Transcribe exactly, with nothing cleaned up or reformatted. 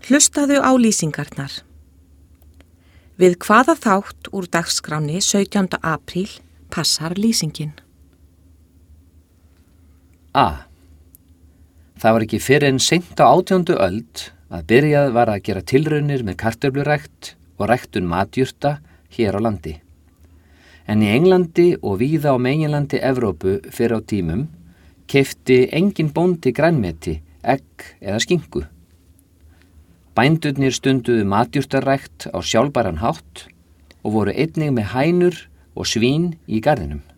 Hlustaðu á lýsingarnar. Við hvaða þátt úr dagskráni sautjánda apríl passar lýsingin? A. Það var ekki fyrr en seint á átjándu öld að byrjað var að gera tilraunir með kartöflurækt og ræktun matjurta hér á landi. En í Englandi og víða á meginlandi Evrópu fyrr á tímum keypti engin bóndi grænmeti, egg eða skinku. Bændurnir stunduðu matjurtarækt á sjálfbæran hátt og voru einnig með hænur og svín í garðinum.